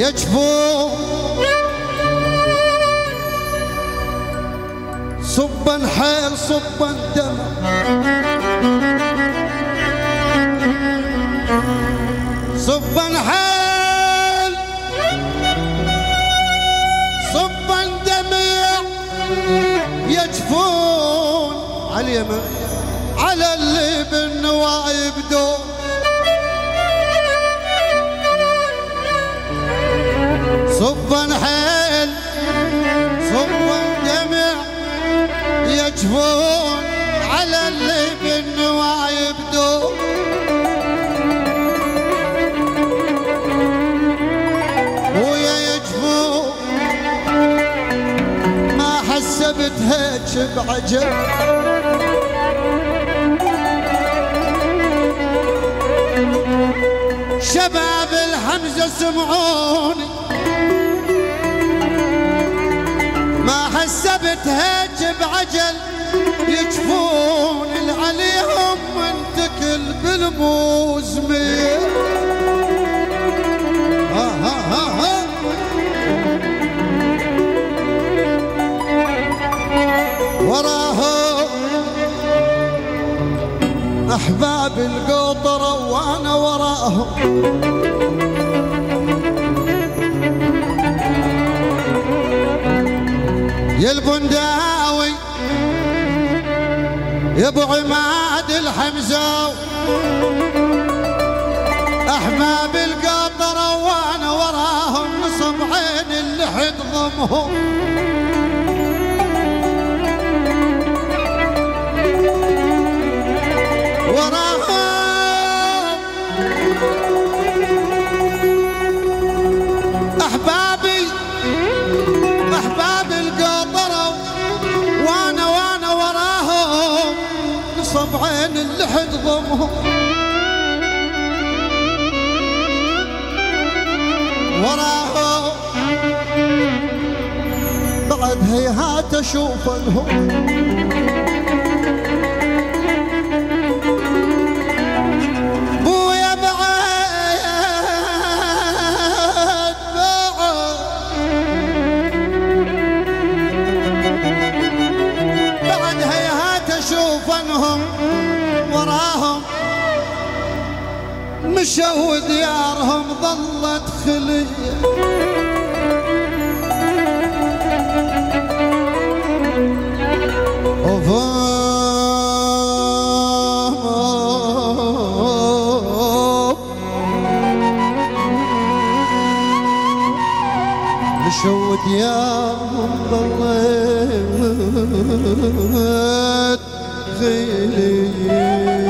يجفو صبا حيل صبا دمع صبا حيل صبا دمع يجفون على اليمن على اللي بالنوايب دون صبا حيل صبا دمع يجفون على اللي بالنوايب دون ويا يجفون ما حسبت هيك بعجل شباب الحمزة سمعوني ما حسبت هيك بعجل يجفون عليهم منتكل بالموزمير ها ها ها ها وراهم أحباب القطرة وأنا وراهم يا البنداوي يا ابو عماد الحمزة احباب القطرة وانا وراهم نصب عين اللحد ضمهم وراهم احبابي احباب القطرة وانا وراهم نصب عين اللحد ضمهم وراهم بعد هيهات اشوف لهم بويا بعد هيهات اشوف انهم وراهم مشوا وديارهم ظلت خليه مشوا ديارهم ظلت خليه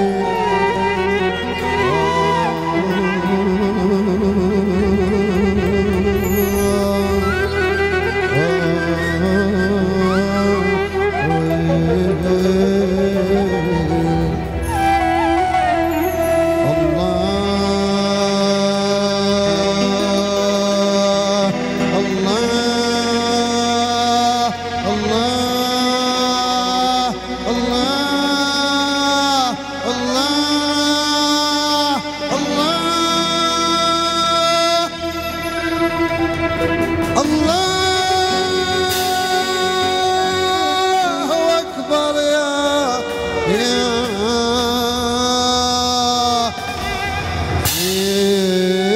Yeah.